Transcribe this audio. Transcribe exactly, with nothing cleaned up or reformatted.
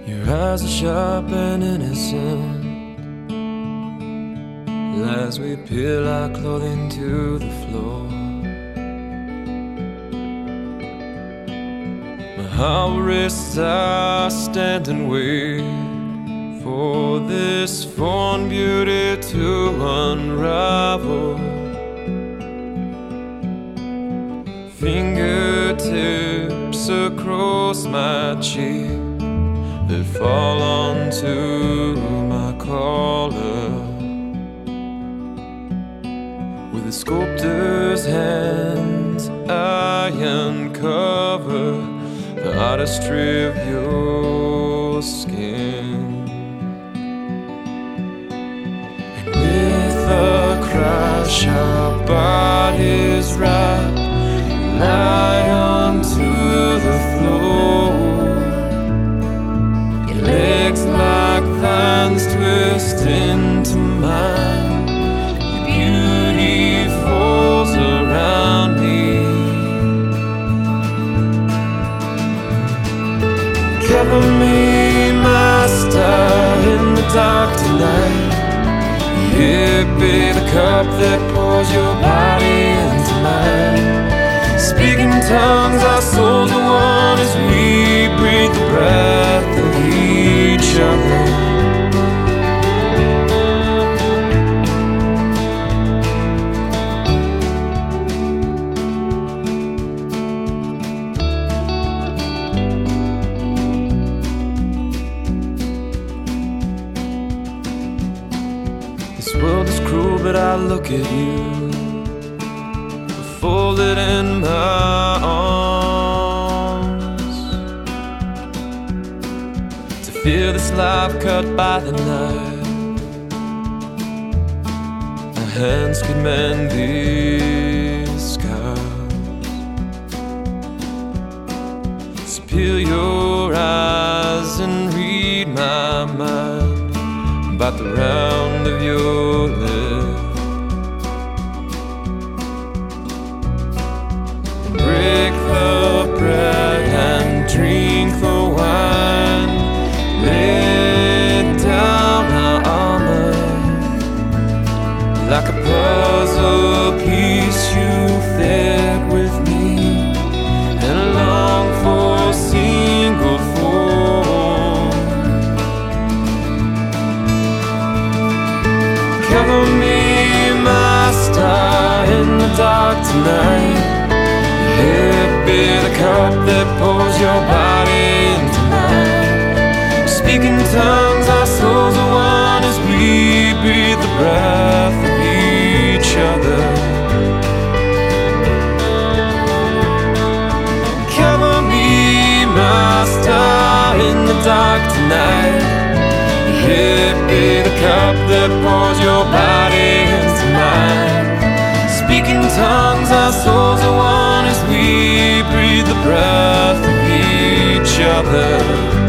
Your eyes are sharp and innocent as we peel our clothing to the floor. My heart will race as I stand and wait for this foreign beauty to unravel. Fingertips across my cheek that fall onto my collar. With a sculptor's hands I uncover the artistry of your skin. And with a crash our bodies rock, lie onto the floor. Your legs like vines twist into mine. Your beauty falls around me. Cover me, my star, in the dark tonight. Here be the cup that pours your body into mine. Speaking tongues, our souls are one as we breathe the breath of each other. This world is cruel, but I look at you, folded in my arms, to feel this life cut by the knife. My hands could mend these scars. So peel your eyes and read my mind about the round of your lips. Drink the wine, lay down our armor. Like a puzzle piece you fit with me, and long for single form. Cover me, my star, in the dark tonight. Here be the cup that pours your body into mine. Speaking tongues, our souls are one as we breathe the breath of each other. Cover me, my star, in the dark tonight. Here be the cup that pours your body into mine. Speaking tongues, our souls are one as we breathe the breath of each other.